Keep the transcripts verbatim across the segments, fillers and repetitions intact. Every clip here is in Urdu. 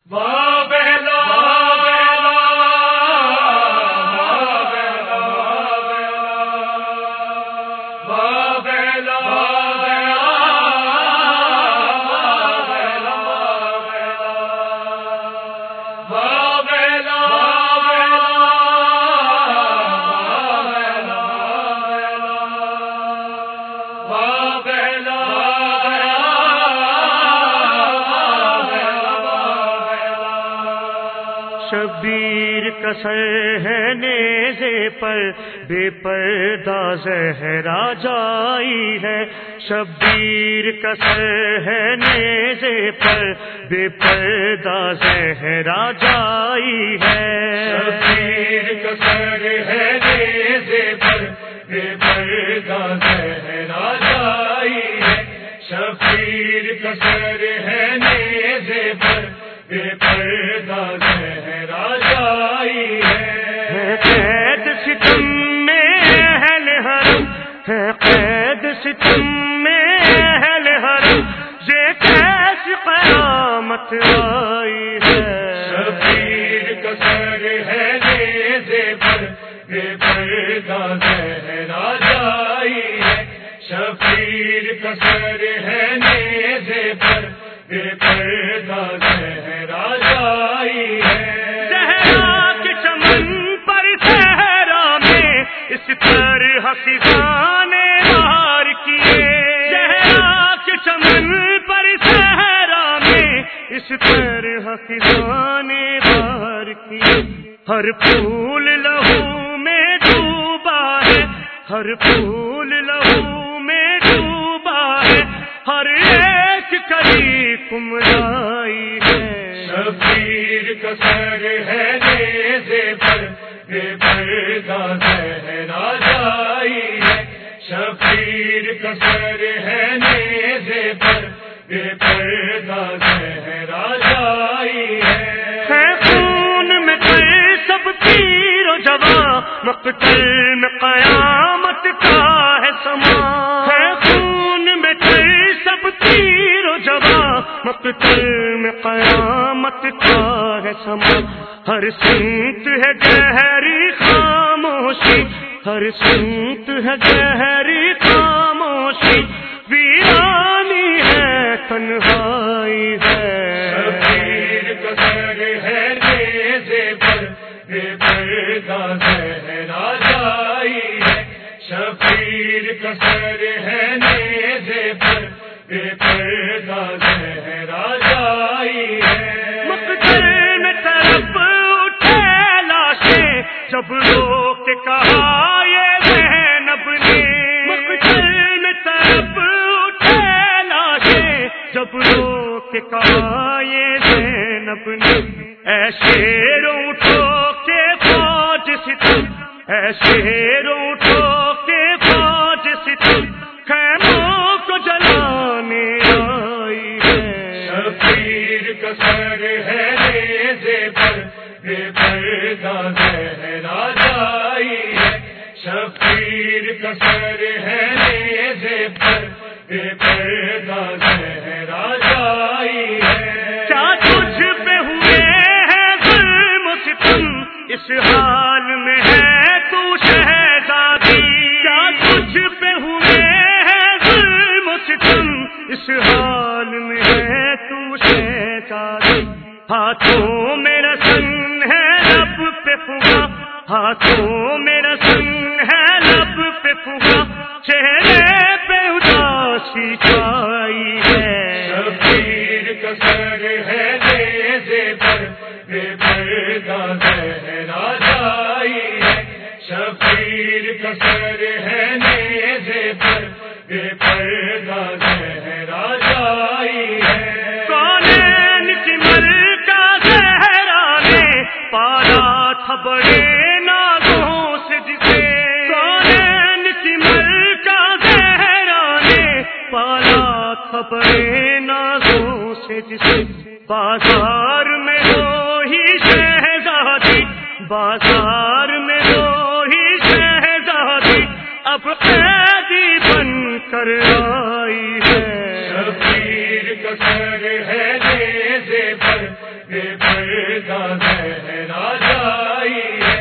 شبیر کا سر ہے نیزے پر، بے پردہ زہرا جائی ہے۔ شبیر کا سر ہے نیزے پر، بے پردہ زہرا جائی ہے۔ شبیر کا سر ہے نیزے پر، بے پردہ زہرا جائی ہے۔ شبیر کا سر ہے نیزے پر، بے پردہ زہرا جائی ہے۔ قید ستم میں اہل حرم ہے، قید ستم میں اہل حرم، یہ کیسی قیامت آئی ہے۔ شبیر کا سر ہے نیزے پر، بے پردہ زہرا جائی ہے۔ شبیر کا سر ہے نیزے پر، بے پردہ زہرا جائی ہے۔ زہرا کے چمن پر صحرا میں اس طرح خزاں نے وار کیے۔ زہرا کے چمن پر صحرا میں اس طرح خزاں نے وار کیے۔ ہر پھول لہو میں ڈوبا ہے، ہر پھول لہو میں ڈوبا ہے، ہر ایک کلی کملائی ہے۔ شبیر کا سر ہے نیزے پر، بے پردہ زہرا جائی ہے۔ شبیر کا سر ہے نیزے پر، بے پردہ زہرا جائی ہے۔ ہے خون میں تر سب پیر و جواں، مقتل میں قیامت کا ہے سما۔ ہے خون میں تر سب پیر و جواں، مقتل میں قیامت کا ہے سما۔ ہر سمت ہے گہری خاموشی، ہر سمت ہے گہری خاموشی، ویرانی ہے تنہائی ہے۔ شبیر کا سر ہے نیزے پر، بے پردہ زہرا جائی ہے۔ شبیر کا سر ہے نیزے پر، بے پردہ زہرا جائی ہے۔ مقتل میں طرف اٹھے لاشیں، جب رو کے کہا یہ زینب نے۔ مقتل میں طرف اٹھے لاشیں، جب رو کے کہا یہ زینب نے۔ اے شیر اٹھو کے فوج ستم، اے شیر اٹھو کے فوج ستم، خیموں کو جلانے آئی ہے۔ شبیر کا سر ہے نیزے پر، بے پردہ زہرا جائی ہے۔ شبیر کا سر ہے نیزے پر، بے پردہ زہرا جائی ہے۔ کیا تجھ پہ ہوئے ہیں ظلم و ستم، اس حال میں ہے تو شہزادی۔ کیا تجھ پہ ہوئے ہیں ظلم و ستم، اس حال میں ہے تو شہزادی۔ ہاتھوں میں رسن ہے لب پہ فغا، ہاتھوں میں رسن ہے لب پہ فغا، چہرے پہ اداسی چھائی ہے۔ شبیر کا سر ہے نیزے پر، بے پردہ زہرا جائی ہے۔ شبیر کا سر ہے نیزے پر، بے پردہ زہرا جائی ہے۔ کونین کی ملکہ زہرا نے پالا تھا بڑے نازوں سے جسے۔ کونین کی ملکہ زہرا نے پالا تھا بڑے نازوں سے جسے۔ بازار میں ہو ہی شہزادی، بازار میں ہو ہی شہزادی، اب قیدی بن کر آئی ہے۔ شبیر کا سر ہے نیزے پر، بے بے پردہ زہرا جائی ہے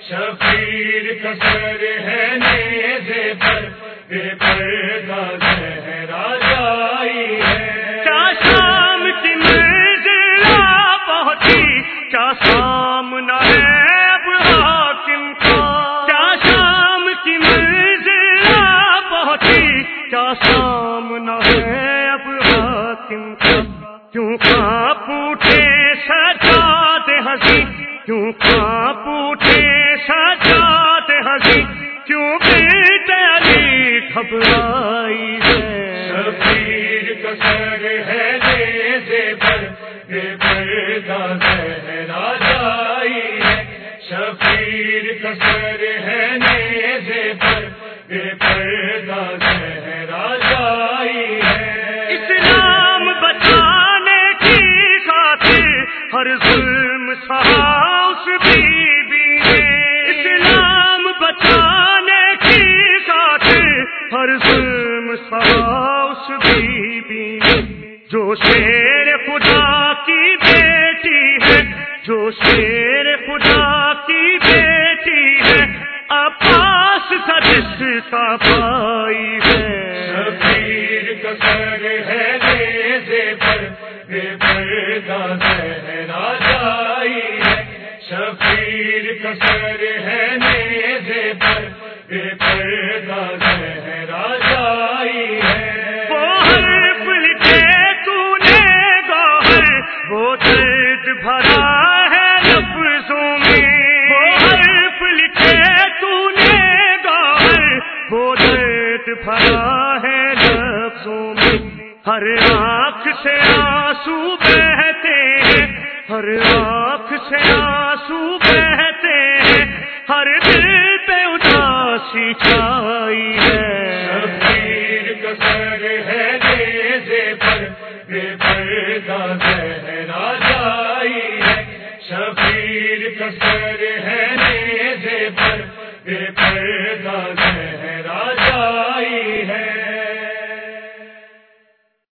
شبیر کا سر ہے نیزے پر بے پردہ زہرا جائی ہے کیا شام کی منزل آ پہنچی کیا سامنا ہے اب حاکم کا کیا شام کی منزل آ پہنچی کیا سامنا ہے اب حاکم کا کیوں کانپ اٹھے سجاد ہنسی کیوں کانپ اٹھے سجاد ہنسی کیوں بیت علی گھبرائی ہے شبیر کا سر ہے نیزے پر بے پردہ زہرا جائی ہے شبیر کا سر ہے نیزے پر بے پردہ زہرا جائی ہے اسلام بچانے کی خاطر ہر ظلم سہا اس بی بی نے اسلام بچانے کی خاطر ہر ظلم سہا اس بی بی نے جو شیر خدا کی بیٹی ہے جو شیر خدا کی بیٹی ہے عباس کا جس کا بھائی ہے شبیر کا سر ہے نیزے پر بے پردہ زہرا جائی ہے شبیر کا سر ہے نیزے پر بے پردہ زہرا جائی ہے وہ حرف لکھے تو نے گوہر وہ درد بھرا ہے لفظوں میں وہ حرف لکھے تو نے گوہر وہ درد بھرا ہے لفظوں میں ہر آنکھ سے آنسو بہتے ہیں ہر آنکھ سے آنسو بہتے ہیں ہر دل پہ اداسی چھائی ہے شبیر کا سر ہے نیزے پر بے پردہ زہرا جائی ہے شبیر کا سر ہے نیزے پر بے پردہ